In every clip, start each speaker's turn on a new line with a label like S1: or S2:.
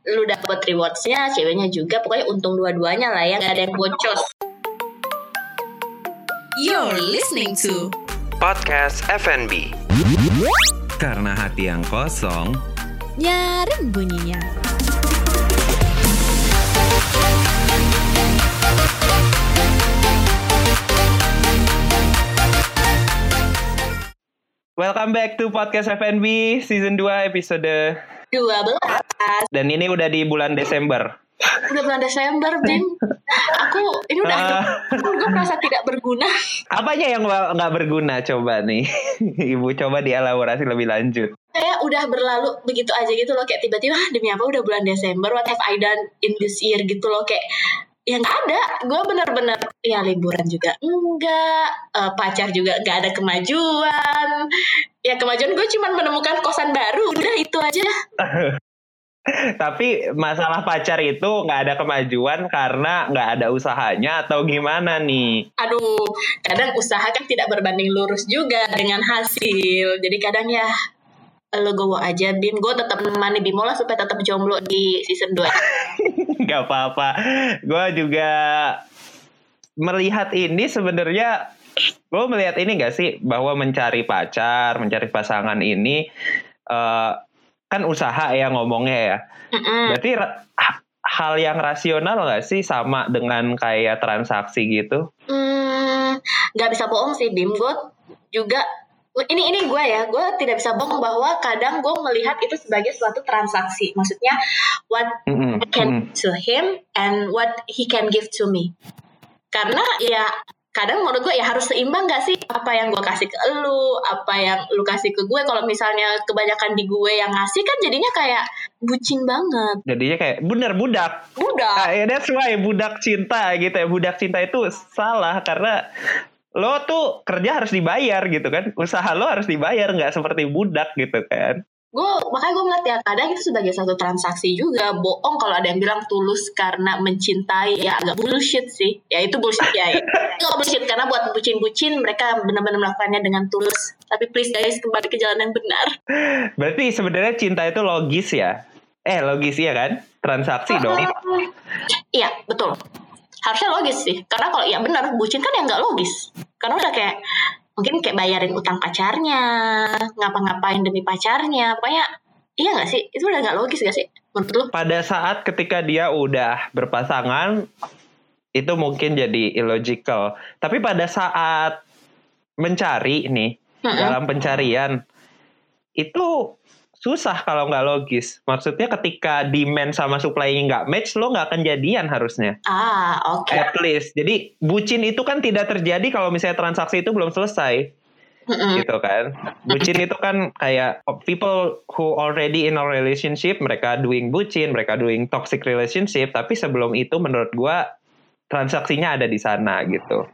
S1: lu dapet rewards-nya, ceweknya juga, pokoknya untung dua-duanya lah ya, gak ada yang boncos.
S2: You're listening to
S3: Podcast FNB. Karena hati yang kosong,
S2: Nyaring bunyinya.
S4: Welcome back to Podcast FNB Season 2 episode
S1: 12.
S4: Dan ini udah di bulan Desember.
S1: Udah bulan Desember, Bim. Ini udah gue merasa tidak berguna.
S4: Apanya yang gak berguna coba nih? Ibu coba dielaborasi lebih lanjut.
S1: Kayak udah berlalu begitu aja gitu loh. Kayak tiba-tiba demi apa udah bulan Desember, what have I done in this year gitu loh. Kayak yang gak ada. Gue bener-bener ya liburan juga enggak, pacar juga gak ada kemajuan. Ya kemajuan gue cuma menemukan kosan baru, udah itu aja.
S4: Tapi masalah pacar itu gak ada kemajuan karena gak ada usahanya atau gimana nih?
S1: Aduh, kadang usaha kan tidak berbanding lurus juga dengan hasil. Jadi kadang ya lo gowo aja, Bim. Gue tetap menemani Bimola supaya tetap jomblo di season 2.
S4: Gak apa-apa. Gue juga melihat ini sebenarnya, gue melihat ini gak sih bahwa mencari pacar, mencari pasangan ini kan usaha ya ngomongnya ya. Berarti hal yang rasional gak sih sama dengan kayak transaksi gitu?
S1: Gak bisa bohong sih, Bim. Gue juga ini gue ya, gue tidak bisa bohong bahwa kadang gue melihat itu sebagai suatu transaksi. Maksudnya what I can to him and what he can give to me. Karena ya kadang menurut gue ya harus seimbang gak sih, apa yang gue kasih ke lu, apa yang lu kasih ke gue. Kalau misalnya kebanyakan di gue yang ngasih kan jadinya kayak bucin banget.
S4: Jadinya kayak bener budak. That's why budak cinta gitu ya. Budak cinta itu salah karena lo tuh kerja harus dibayar gitu kan. Usaha lo harus dibayar, gak seperti budak gitu kan.
S1: Makanya gue ngeliat ya kadang itu sebagai satu transaksi juga. Bohong kalau ada yang bilang tulus karena mencintai, ya agak bullshit sih. Ya itu bullshit ya. Itu bullshit karena buat bucin-bucin mereka benar-benar melakukannya dengan tulus. Tapi please guys, kembali ke jalan yang benar.
S4: Berarti sebenarnya cinta itu logis ya? Logis ya kan? Transaksi dong.
S1: Iya betul. Harusnya logis sih. Karena kalau ya benar bucin kan ya nggak logis. Karena udah kayak mungkin kayak bayarin utang pacarnya, ngapa-ngapain demi pacarnya. Pokoknya iya gak sih? Itu udah gak logis gak sih menurut lu?
S4: Pada saat ketika dia udah berpasangan, itu mungkin jadi illogical. Tapi pada saat mencari nih, dalam pencarian, itu susah kalau gak logis. Maksudnya ketika demand sama supply-nya gak match, lo gak akan jadian harusnya.
S1: Oke.
S4: At least. Jadi bucin itu kan tidak terjadi kalau misalnya transaksi itu belum selesai. Gitu kan. Bucin itu kan kayak people who already in a relationship, mereka doing bucin, mereka doing toxic relationship, tapi sebelum itu menurut gua transaksinya ada di sana gitu.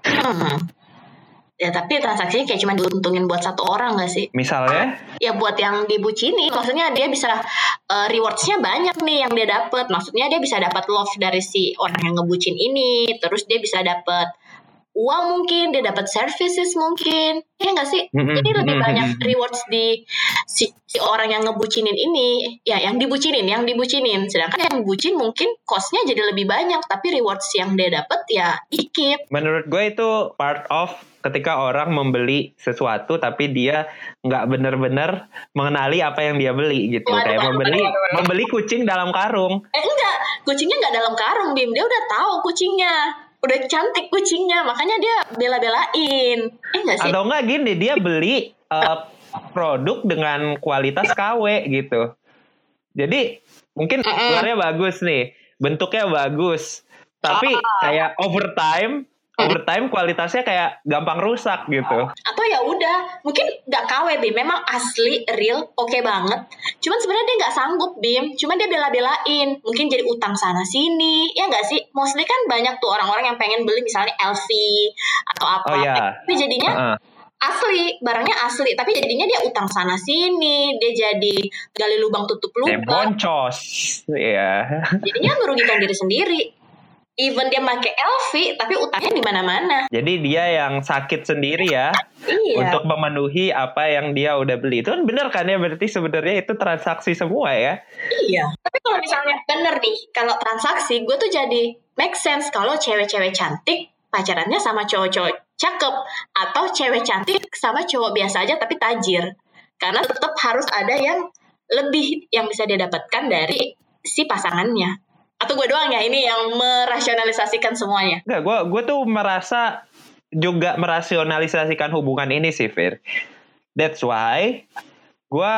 S1: Ya tapi transaksinya kayak cuma diuntungin buat satu orang gak sih?
S4: Misalnya?
S1: Ya buat yang dibucini, maksudnya dia bisa rewards-nya banyak nih yang dia dapat. Maksudnya dia bisa dapat love dari si orang yang ngebucin ini, terus dia bisa dapat uang mungkin, dia dapat services mungkin. Ya nggak sih? Ini lebih banyak rewards di si orang yang ngebucinin ini, ya yang dibucinin. Sedangkan yang bucin mungkin cost-nya jadi lebih banyak, tapi rewards yang dia dapat ya dikit.
S4: Menurut gue itu part of ketika orang membeli sesuatu tapi dia nggak benar-benar mengenali apa yang dia beli gitu. Kayak membeli kucing dalam karung.
S1: Enggak, kucingnya nggak dalam karung, Bim. Dia udah tahu kucingnya. Udah cantik kucingnya, makanya dia bela-belain. Enggak sih?
S4: Atau enggak gini, dia beli produk dengan kualitas KW gitu. Jadi mungkin luarnya bagus nih, bentuknya bagus, tapi kayak over time kualitasnya kayak gampang rusak gitu.
S1: Atau ya udah, mungkin nggak KW Bim, memang asli real oke banget. Cuman sebenarnya dia nggak sanggup Bim, cuman dia bela-belain. Mungkin jadi utang sana sini, ya nggak sih? Mostly kan banyak tuh orang-orang yang pengen beli misalnya LV atau apa. Tapi jadinya asli, barangnya asli, tapi jadinya dia utang sana sini, dia jadi gali lubang tutup lubang.
S4: Boncos, ya.
S1: Jadinya merugikan diri sendiri. even dia pakai LV tapi utangnya di mana-mana.
S4: Jadi dia yang sakit sendiri ya.
S1: Iya.
S4: Untuk memenuhi apa yang dia udah beli. Itu kan bener kan ya, berarti sebenarnya itu transaksi semua ya.
S1: Iya. Tapi kalau misalnya bener nih, kalau transaksi gue tuh jadi make sense kalau cewek-cewek cantik pacarannya sama cowok-cowok cakep, atau cewek cantik sama cowok biasa aja tapi tajir. Karena tetap harus ada yang lebih yang bisa dia dapatkan dari si pasangannya. Atau gue doang ya ini yang merasionalisasikan semuanya?
S4: Enggak, gue tuh merasa juga merasionalisasikan hubungan ini sih, Fir. That's why gue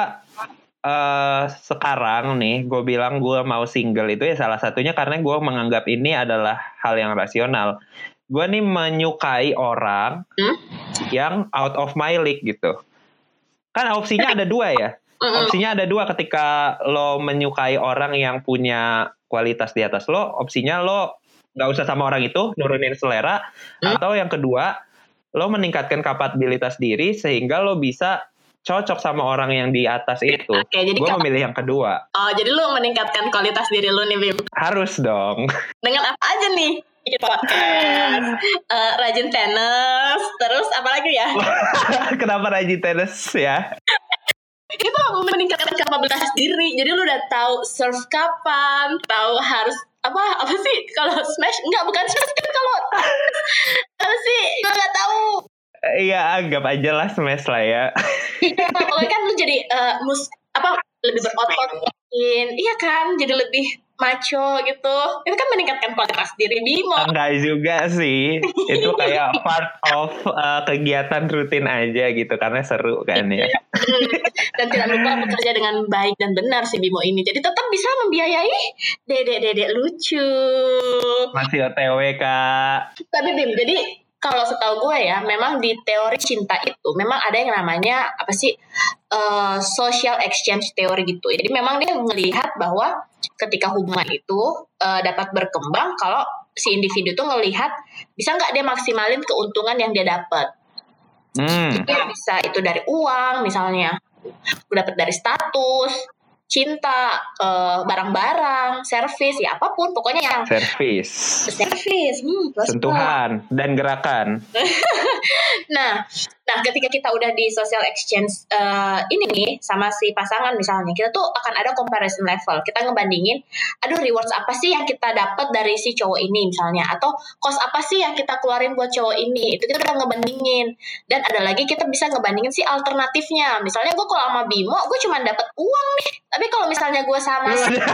S4: sekarang nih, gue bilang gue mau single itu ya salah satunya karena gue menganggap ini adalah hal yang rasional. Gue nih menyukai orang yang out of my league gitu. Kan opsinya ada dua ya. Opsinya ada dua ketika lo menyukai orang yang punya kualitas di atas lo. Opsinya lo gak usah sama orang itu, nurunin selera. Atau yang kedua, lo meningkatkan kapabilitas diri sehingga lo bisa cocok sama orang yang di atas itu. Gue memilih yang kedua.
S1: Oh, jadi lo meningkatkan kualitas diri lo nih, Bim?
S4: Harus dong.
S1: Dengan apa aja nih? Bikin podcast, rajin tenis, terus apa lagi ya?
S4: Kenapa rajin tenis ya?
S1: Itu meningkatkan kapabilitas diri. Jadi lu udah tahu serve kapan, tahu harus apa sih kalau smash? Enggak, bukan smash kan kalau apa sih? Gue nggak tahu.
S4: Iya, anggap aja lah smash lah ya.
S1: Iya, pokoknya kan lu jadi lebih berotot mungkin. Iya kan, jadi lebih macho gitu. Itu kan meningkatkan kualitas diri Bimo.
S4: Enggak juga sih. Itu kayak part of kegiatan rutin aja gitu karena seru kan ya.
S1: Dan tidak lupa bekerja dengan baik dan benar si Bimo ini. Jadi tetap bisa membiayai dedek-dedek lucu.
S4: Masih OTW, Kak.
S1: Tapi Bim, jadi kalau setahu gue ya, memang di teori cinta itu memang ada yang namanya apa sih social exchange theory gitu. Jadi memang dia melihat bahwa ketika hubungan itu dapat berkembang kalau si individu itu ngelihat bisa nggak dia maksimalin keuntungan yang dia dapat. Jadi bisa itu dari uang misalnya, dapat dari status, cinta, barang-barang, servis, ya apapun pokoknya yang
S4: servis, sentuhan dan gerakan.
S1: Nah, ketika kita udah di social exchange ini nih sama si pasangan misalnya, kita tuh akan ada comparison level. Kita ngebandingin, aduh rewards apa sih yang kita dapat dari si cowok ini misalnya, atau cost apa sih yang kita keluarin buat cowok ini. Itu kita udah ngebandingin. Dan ada lagi kita bisa ngebandingin si alternatifnya. Misalnya gue kalau sama Bimo, gue cuma dapat uang nih. Tapi kalau misalnya gue sama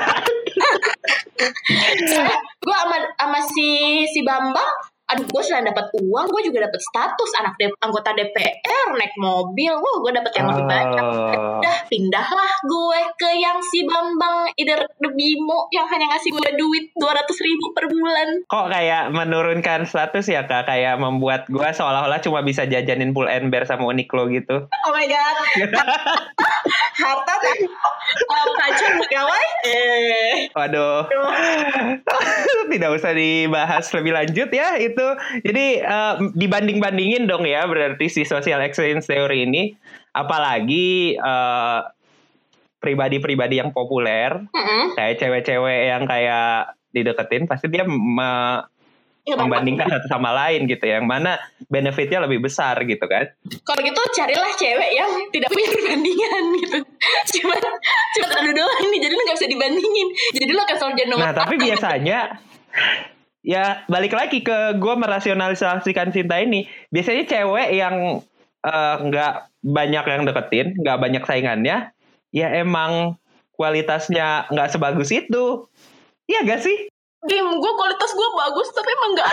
S1: gue sama si Bambang, aduh gue selain dapat uang, gue juga dapat status anggota DPR, naik mobil, gue dapat yang lebih banyak. Udah pindahlah gue ke yang si Bambang, either the Bimo yang hanya ngasih gue duit 200.000 per bulan.
S4: Kok kayak menurunkan status ya Kak, kayak membuat gue seolah-olah cuma bisa jajanin Pull and Bear sama Uniqlo gitu.
S1: Oh my god. Harta kan kacau pegawai.
S4: Waduh. Tidak usah dibahas lebih lanjut ya itu. Jadi dibanding-bandingin dong ya berarti si social exchange theory ini. Apalagi pribadi-pribadi yang populer, kayak cewek-cewek yang kayak dideketin pasti dia membandingkan satu sama lain gitu, yang mana benefitnya lebih besar gitu kan.
S1: Kalau gitu carilah cewek yang tidak punya perbandingan gitu. Cuma adu doang nih, jadi lu gak bisa dibandingin. Jadi lu akan selalu jadi nomor.
S4: Nah tapi biasanya ya balik lagi ke gue merasionalisasikan cinta ini. Biasanya cewek yang gak banyak yang deketin, gak banyak saingannya, ya emang kualitasnya gak sebagus itu. Iya gak sih?
S1: Bim, gue kualitas gue bagus tapi emang gak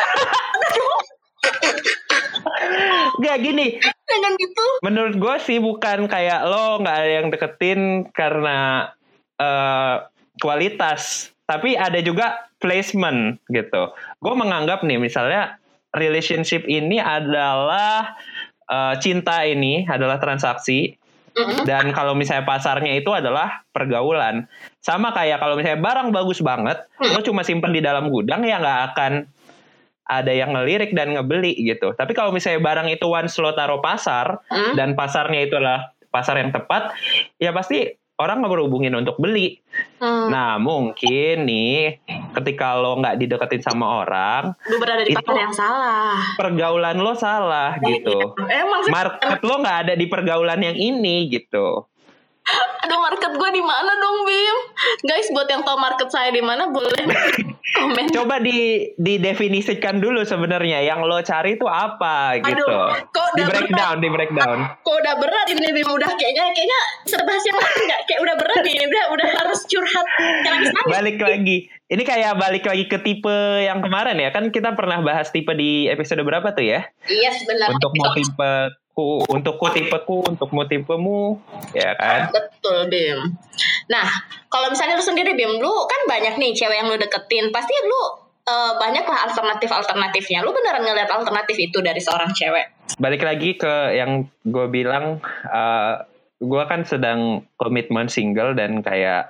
S4: Gak gini.
S1: Jangan gitu.
S4: Menurut gue sih bukan kayak lo gak ada yang deketin karena kualitas, tapi ada juga placement gitu. Gue menganggap nih misalnya relationship ini adalah cinta ini adalah transaksi. Dan kalau misalnya pasarnya itu adalah pergaulan. Sama kayak kalau misalnya barang bagus banget, lo cuma simpen di dalam gudang ya nggak akan ada yang ngelirik dan ngebeli gitu. Tapi kalau misalnya barang itu once lo taruh pasar, dan pasarnya itu adalah pasar yang tepat, ya pasti orang nggak berhubungin untuk beli. Nah mungkin nih ketika lo nggak dideketin sama orang,
S1: lu berada di pasar yang salah.
S4: Pergaulan lo salah gitu.
S1: Emang sih.
S4: Market lo nggak ada di pergaulan yang ini gitu.
S1: Aduh, market gue di mana dong, Bim? Guys, buat yang tahu market saya di mana boleh komen.
S4: Coba didefinisikan dulu sebenarnya yang lo cari itu apa gitu.
S1: Aduh, kok
S4: di
S1: udah
S4: breakdown.
S1: Kok udah berat ini, Bim? Udah kayaknya serbahas yang lain nggak? Kayak udah berat ini, udah harus curhat.
S4: Balik lagi. Ini kayak balik lagi ke tipe yang kemarin ya. Kan kita pernah bahas tipe di episode berapa tuh ya?
S1: Iya, sebenarnya.
S4: Untukmu tipemu, ya kan?
S1: Betul, Bim. Nah, kalau misalnya lu sendiri, Bim, lu kan banyak nih cewek yang lu deketin. Pasti lu banyak lah alternatifnya. Lu beneran ngeliat alternatif itu dari seorang cewek?
S4: Balik lagi ke yang gue bilang, gue kan sedang komitmen single dan kayak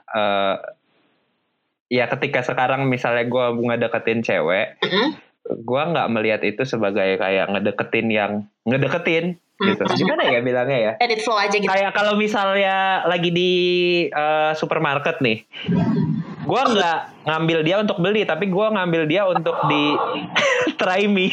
S4: ya ketika sekarang misalnya gue ngedeketin cewek, gue nggak melihat itu sebagai kayak ngedeketin gitu. Gimana ya bilangnya ya?
S1: Edit flow aja gitu.
S4: Kayak kalau misalnya lagi di supermarket nih, gue nggak ngambil dia untuk beli, tapi gue ngambil dia untuk di try me.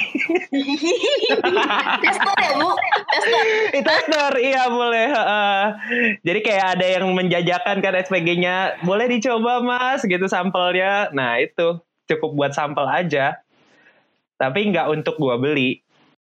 S1: Tester ya, Bu?
S4: Tester, iya boleh. Jadi kayak ada yang menjajakan kan SPG-nya, boleh dicoba mas, gitu sampelnya. Nah itu cukup buat sampel aja, tapi nggak untuk gue beli.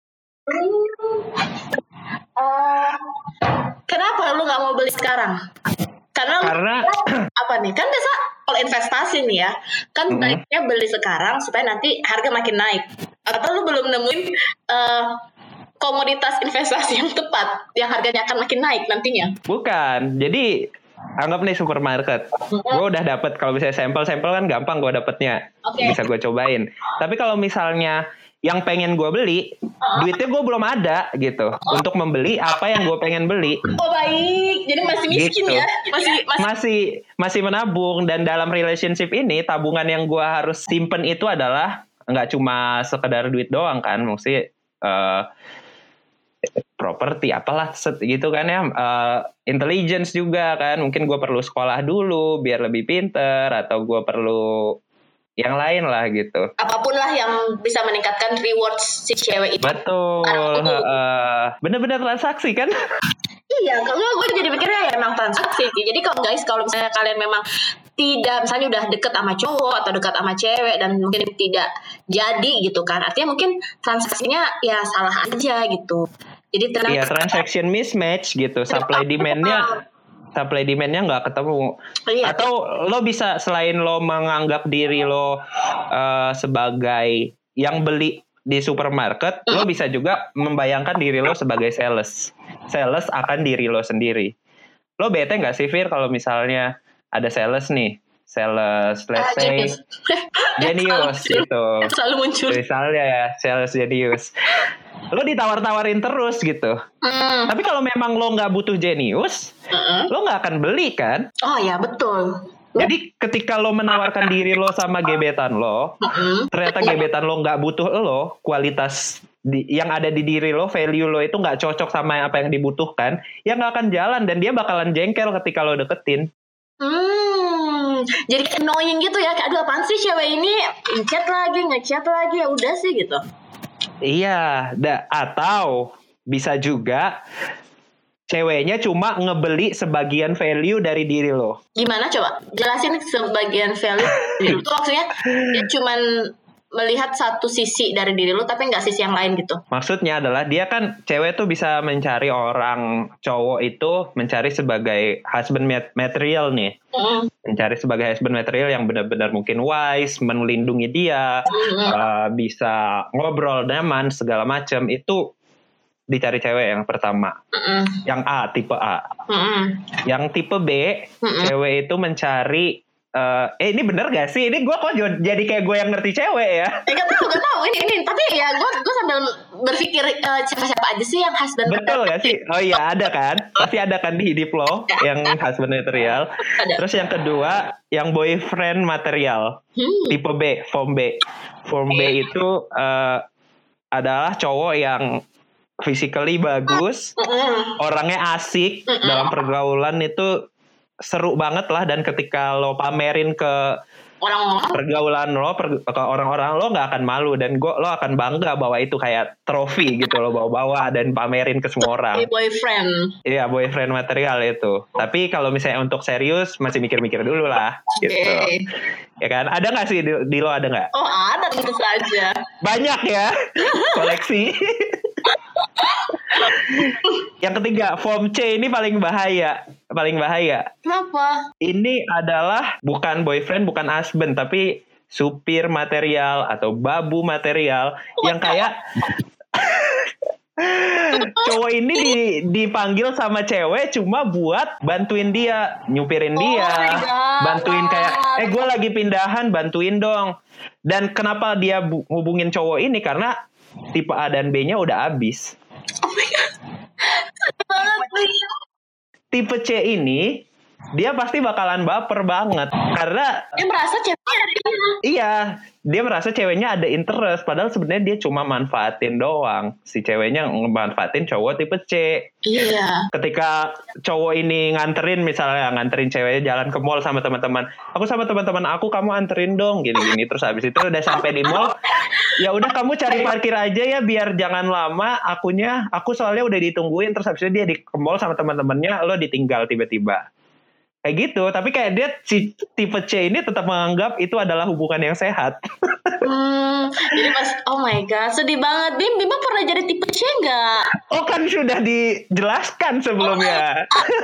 S1: Kenapa lu nggak mau beli sekarang? Karena apa nih? Kan biasa kalau investasi nih ya, kan baiknya beli sekarang supaya nanti harga makin naik. Atau lu belum nemuin komoditas investasi yang tepat, yang harganya akan makin naik nantinya?
S4: Bukan. Jadi anggap nih supermarket, gue udah dapet, kalau misalnya sampel kan gampang gue dapetnya, bisa gue cobain. Tapi kalau misalnya yang pengen gue beli, duitnya gue belum ada gitu untuk membeli apa yang gue pengen beli.
S1: Oh baik, jadi masih miskin gitu. Ya?
S4: Masih menabung. Dan dalam relationship ini tabungan yang gue harus simpen itu adalah nggak cuma sekedar duit doang kan, maksudnya properti apalah gitu kan ya, intelligence juga kan, mungkin gue perlu sekolah dulu biar lebih pinter, atau gue perlu yang lain lah gitu.
S1: Apapun lah yang bisa meningkatkan rewards si cewek itu.
S4: Betul. Bener-bener transaksi kan?
S1: Iya, kalau gue jadi mikirnya ya emang transaksi. Jadi kalau misalnya kalian memang tidak, misalnya udah deket sama cowok atau dekat sama cewek dan mungkin tidak jadi gitu kan, artinya mungkin transaksinya ya salah aja gitu. Jadi
S4: iya, transaction mismatch gitu, supply demand-nya nggak ketemu. Iya. Atau lo bisa, selain lo menganggap diri lo sebagai yang beli di supermarket, lo bisa juga membayangkan diri lo sebagai sales akan diri lo sendiri. Lo bete nggak sih, Fir, kalau misalnya ada sales, let's say Genius itu
S1: selalu muncul
S4: misalnya ya, sales Genius, lo ditawar-tawarin terus gitu. Tapi kalau memang lo nggak butuh Genius, lo nggak akan beli kan?
S1: Oh ya, betul.
S4: Jadi ketika lo menawarkan diri lo sama gebetan lo, ternyata gebetan lo nggak butuh lo, kualitas yang ada di diri lo, value lo itu nggak cocok sama apa yang dibutuhkan, ya nggak akan jalan, dan dia bakalan jengkel ketika lo deketin.
S1: Jadi annoying gitu ya, aduh apaan sih cewek ini ngechat lagi, ya udah sih gitu.
S4: Iya, atau bisa juga ceweknya cuma ngebeli sebagian value dari diri lo.
S1: Gimana coba? Jelasin sebagian value. Itu maksudnya dia cuman melihat satu sisi dari diri lo tapi nggak sisi yang lain gitu.
S4: Maksudnya adalah dia kan, cewek tuh bisa mencari orang cowok itu mencari sebagai husband material nih. Mencari sebagai husband material yang benar-benar mungkin wise, melindungi dia, bisa ngobrol nyaman segala macam, itu dicari cewek yang pertama. Yang A, tipe A. Yang tipe B, cewek itu mencari ini bener gak sih? Ini gue kok jadi kayak gue yang ngerti cewek ya?
S1: Gak tau ini. Tapi ya gue sambil berpikir siapa aja sih yang husband
S4: material. Betul gak sih? Oh iya, ada kan? Pasti ada kan di hidup lo yang husband material. Terus yang kedua, yang boyfriend material. Tipe B, form B. Form B itu adalah cowok yang physically bagus, orangnya asik, dalam pergaulan itu seru banget lah, dan ketika lo pamerin ke
S1: orang-orang
S4: pergaulan lo, ke orang-orang, lo nggak akan malu, dan lo akan bangga bahwa itu kayak trofi gitu lo bawa-bawa dan pamerin ke semua orang.
S1: boyfriend.
S4: Iya, boyfriend material itu. Tapi kalau misalnya untuk serius masih mikir-mikir dulu lah gitu. Ya kan? Ada nggak sih di lo, ada nggak?
S1: Oh ada, tentu saja.
S4: Banyak ya koleksi. Yang ketiga, form C ini paling bahaya.
S1: Kenapa?
S4: Ini adalah bukan boyfriend, bukan husband, tapi supir material atau babu material yang kayak cowok ini dipanggil sama cewek cuma buat bantuin dia, nyupirin dia, bantuin kayak gue lagi pindahan, bantuin dong. Dan kenapa dia hubungin cowok ini? Karena tipe A dan B-nya udah habis.
S1: Oh my god.
S4: Tipe C ini dia pasti bakalan baper banget karena
S1: dia merasa ceweknya ada dia.
S4: Iya, dia merasa ceweknya ada interest, padahal sebenarnya dia cuma manfaatin doang. Si ceweknya ngemanfaatin cowok tipe C.
S1: Iya.
S4: Ketika cowok ini nganterin ceweknya jalan ke mall sama teman-teman. Aku sama teman-teman aku, kamu anterin dong gini-gini. Terus habis itu udah sampai di mall, ya udah kamu cari parkir aja ya biar jangan lama. Aku soalnya udah ditungguin. Terus habis itu dia ke mall sama teman-temannya, lo ditinggal tiba-tiba. Kayak gitu, tapi kayak dia si tipe C ini tetap menganggap itu adalah hubungan yang sehat.
S1: Jadi pas, oh my god, sedih banget. Bima pernah jadi tipe C nggak?
S4: Oh kan sudah dijelaskan sebelumnya.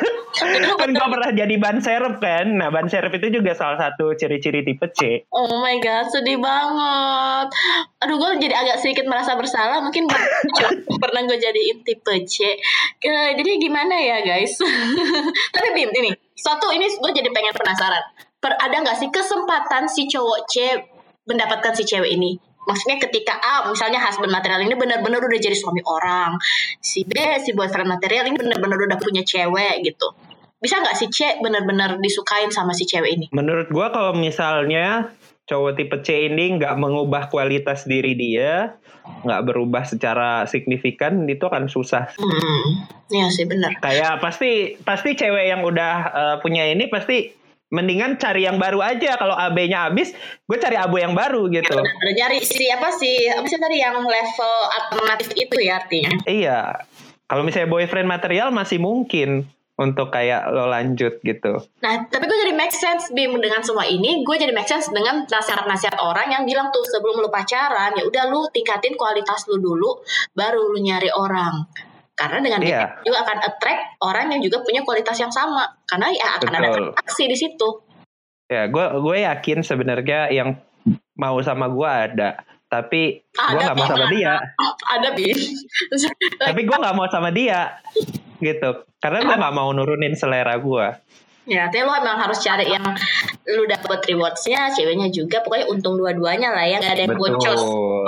S4: Kan gue pernah jadi ban serep kan. Nah ban serep itu juga salah satu ciri-ciri tipe C.
S1: Oh my god, sedih banget. Aduh, gue jadi agak sedikit merasa bersalah. Mungkin pernah gue jadiin tipe C. Jadi gimana ya guys? Tapi Bim, ini gue jadi pengen penasaran. Ada nggak sih kesempatan si cowok C mendapatkan si cewek ini? Maksudnya ketika A, misalnya husband material ini benar-benar udah jadi suami orang, si B, si boyfriend material ini benar-benar udah punya cewek gitu. Bisa nggak si C benar-benar disukain sama si cewek ini?
S4: Menurut gue kalau misalnya cowok tipe C ini nggak mengubah kualitas diri dia, nggak berubah secara signifikan, itu akan susah.
S1: Iya sih benar.
S4: Kayak pasti cewek yang udah punya ini pasti mendingan cari yang baru aja. Kalau AB-nya habis, gue cari AB yang baru gitu.
S1: Ya, nyari abisnya tadi yang level alternatif itu ya artinya.
S4: Iya. Kalau misalnya boyfriend material masih mungkin untuk kayak lo lanjut gitu.
S1: Nah, tapi gue jadi make sense Bim dengan semua ini. Gue jadi make sense dengan nasihat-nasihat orang yang bilang tuh sebelum lu pacaran, ya udah lu tingkatin kualitas lu dulu, baru lu nyari orang. Karena dengan itu juga akan attract orang yang juga punya kualitas yang sama. Karena ya akan ada aksi di situ. Ya,
S4: gue yakin sebenarnya yang mau sama gue ada. Tapi gue nggak mau sama dia.
S1: Ada Bim.
S4: Tapi gue nggak mau sama dia. Gitu, karena gue nggak mau nurunin selera gue.
S1: Ya, tapi lo emang harus cari yang lu dapet rewards-nya, ceweknya juga, pokoknya untung dua-duanya lah ya, nggak ada yang boncos.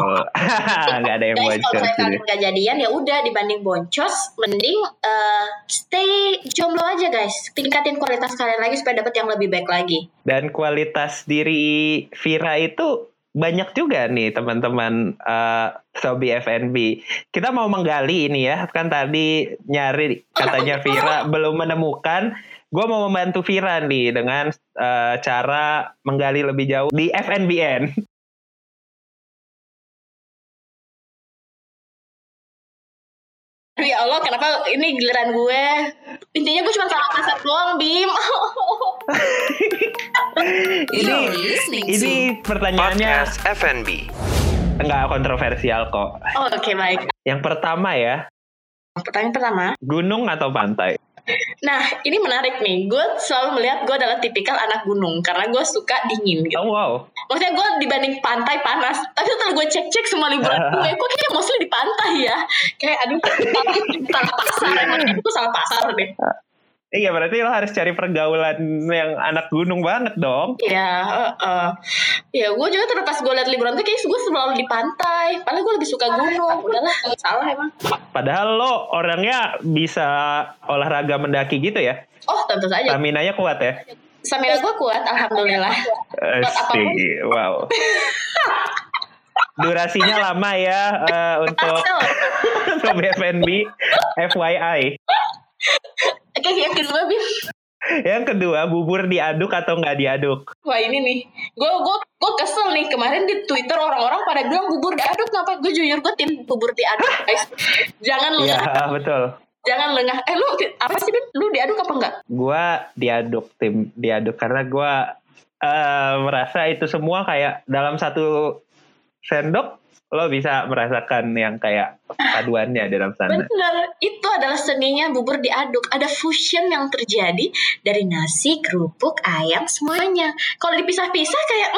S4: Nggak ada yang boncos.
S1: Kalau kalian nggak jadian ya udah, dibanding boncos, mending stay jomblo aja guys. Tingkatin kualitas kalian lagi supaya dapet yang lebih baik lagi.
S4: Dan kualitas diri Vira itu banyak juga nih teman-teman Sobi FNB. Kita mau menggali ini ya. Kan tadi nyari katanya Vira belum menemukan. Gue mau membantu Vira nih dengan cara menggali lebih jauh di FNBN.
S1: Ya Allah, kenapa ini giliran gue? Intinya gue cuma salah pasar doang, Bim.
S3: Ini
S4: pertanyaannya
S3: Podcast FNB.
S4: Enggak kontroversial kok.
S1: Oh, oke, baik.
S4: Yang pertama ya.
S1: Pertanyaan pertama.
S4: Gunung atau pantai?
S1: Nah, ini menarik nih. Gue selalu melihat gue adalah tipikal anak gunung karena gue suka dingin gitu.
S4: Oh wow.
S1: Maksudnya gue dibanding pantai panas. Tapi setelah gue cek-cek semua liburan gue kayaknya mostly di pantai ya. Kayak aduh, salah pasar emang. Itu salah pasar deh.
S4: Iya, berarti lo harus cari pergaulan yang anak gunung banget dong.
S1: Iya, ya gue juga terlepas gue liat liburan tuh kayak gue selalu di pantai. Padahal gue lebih suka gunung. Udahlah, salah emang.
S4: Padahal lo orangnya bisa olahraga mendaki gitu ya?
S1: Oh, tentu saja.
S4: Staminanya kuat ya?
S1: Stamina gue kuat, alhamdulillah.
S4: Wow. Durasinya lama ya untuk FNB, FYI.
S1: Oke, yang kedua, Bim.
S4: Yang kedua, bubur diaduk atau nggak diaduk?
S1: Wah ini nih, gue kesel nih kemarin di Twitter orang-orang pada bilang bubur diaduk, kenapa? Gue jujur gue tim bubur diaduk guys. Jangan lengah.
S4: Iya betul.
S1: Jangan lengah. Lu apa sih Bim? Lu diaduk apa enggak?
S4: Gue tim diaduk karena gue merasa itu semua kayak dalam satu sendok lo bisa merasakan yang kayak paduannya dalam sana.
S1: Bener, itu adalah seninya bubur diaduk. Ada fusion yang terjadi dari nasi, kerupuk, ayam, semuanya. Kalau dipisah-pisah kayak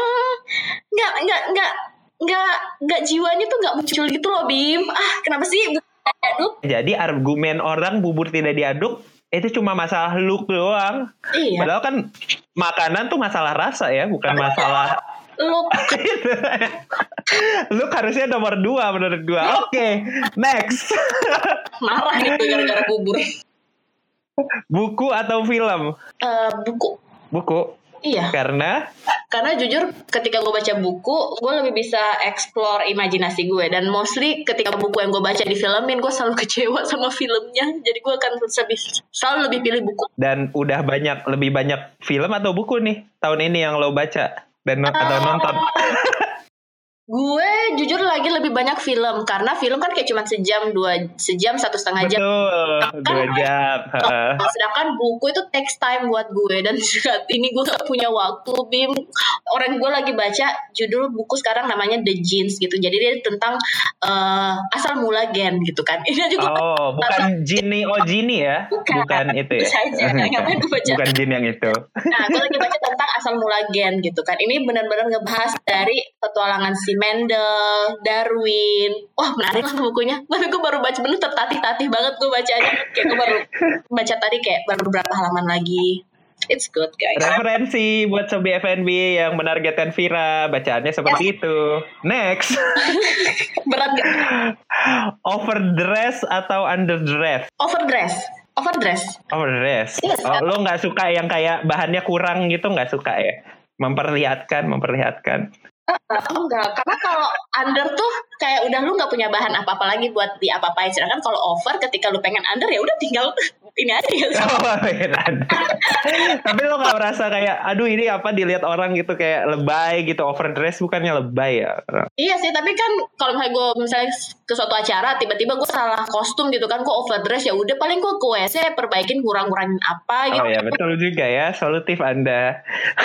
S1: nggak jiwanya tuh nggak muncul gitu loh Bim. Kenapa sih bubur diaduk?
S4: Jadi argumen orang bubur tidak diaduk itu cuma masalah look doang.
S1: Iya.
S4: Padahal kan makanan tuh masalah rasa ya, bukan masalah
S1: Look.
S4: Look harusnya nomor 2 menurut gue. Oke, next.
S1: Marah gitu gara-gara bubur.
S4: Buku atau film?
S1: Buku. Iya.
S4: Karena
S1: jujur ketika gue baca buku, gue lebih bisa explore imajinasi gue. Dan mostly ketika buku yang gue baca difilmin, gue selalu kecewa sama filmnya. Jadi gue akan selalu lebih pilih buku.
S4: Dan udah lebih banyak film atau buku nih tahun ini yang lo baca dan atau nonton?
S1: Gue jujur lagi lebih banyak film, karena film kan kayak cuma sejam 1,5 jam.
S4: Betul, 2 jam.
S1: Sedangkan buku itu takes time buat gue, dan saat ini gue gak punya waktu Bim. Orang gue lagi baca judul buku sekarang namanya The Genes gitu, jadi dia tentang asal mula gen gitu kan. Ini juga
S4: bukan Ginny ya? Bukan itu ya? Bukan Jin yang itu.
S1: Nah, gue lagi baca tentang asal mula gen gitu kan. Ini benar-benar ngebahas dari petualangan si Mendel, Darwin. Wah menarik lah bukunya. Tapi gue baru baca, bener tertatih-tatih banget gue bacanya. Kayak gue baru baca tadi kayak baru beberapa halaman lagi. It's good guys.
S4: Referensi buat Sobi FNB yang menargetkan Vira, bacaannya seperti itu. Next.
S1: Berat gak?
S4: Overdress atau underdress?
S1: Overdress.
S4: Yes. Lo gak suka yang kayak bahannya kurang gitu, gak suka ya? Memperlihatkan.
S1: Enggak, karena kalau under tuh kayak udah lu nggak punya bahan apa-apa lagi buat di apa-apain. Sedangkan kalau over, ketika lu pengen under ya udah tinggal ini aja gitu.
S4: Tapi lo nggak merasa kayak aduh ini apa dilihat orang gitu kayak lebay gitu, overdress bukannya lebay ya?
S1: Iya sih, tapi kan kalau misalnya ke suatu acara tiba-tiba gue salah kostum gitu kan, gue overdress ya udah paling gue ke WC perbaikin kurang-kurangin apa gitu.
S4: Oh ya betul juga ya, solutif Anda.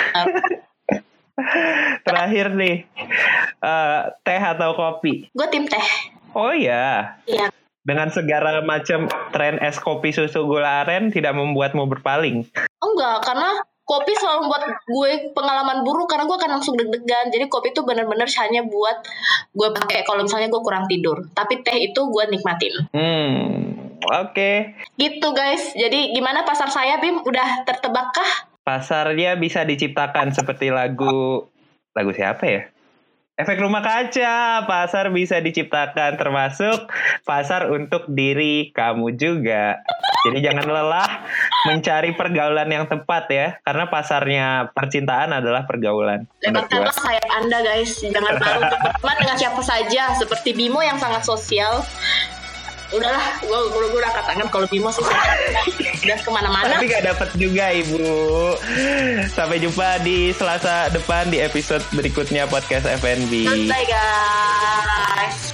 S4: Terakhir nih, teh atau kopi?
S1: Gue tim teh.
S4: Oh iya.
S1: Iya.
S4: Dengan segala macam tren es kopi susu gula aren tidak membuatmu berpaling?
S1: Enggak, karena kopi selalu membuat gue pengalaman buruk karena gue akan langsung deg-degan. Jadi kopi itu benar-benar hanya buat gue pakai kalau misalnya gue kurang tidur. Tapi teh itu gue nikmatin.
S4: Oke.
S1: Gitu guys. Jadi gimana pasar saya Bim? Udah tertebakkah?
S4: Pasarnya bisa diciptakan seperti lagu siapa ya? Efek Rumah Kaca. Pasar bisa diciptakan, termasuk pasar untuk diri kamu juga. Jadi jangan lelah mencari pergaulan yang tepat ya, karena pasarnya percintaan adalah pergaulan.
S1: Lebarkanlah sayap Anda guys. Jangan baru berteman dengan siapa saja, seperti Bimo yang sangat sosial. Udahlah, gue udah angkat tangan kalau Bimo sih udah kemana-mana.
S4: Tapi gak dapet juga Ibu. Sampai jumpa di Selasa depan di episode berikutnya Podcast FNB.
S1: Bye guys.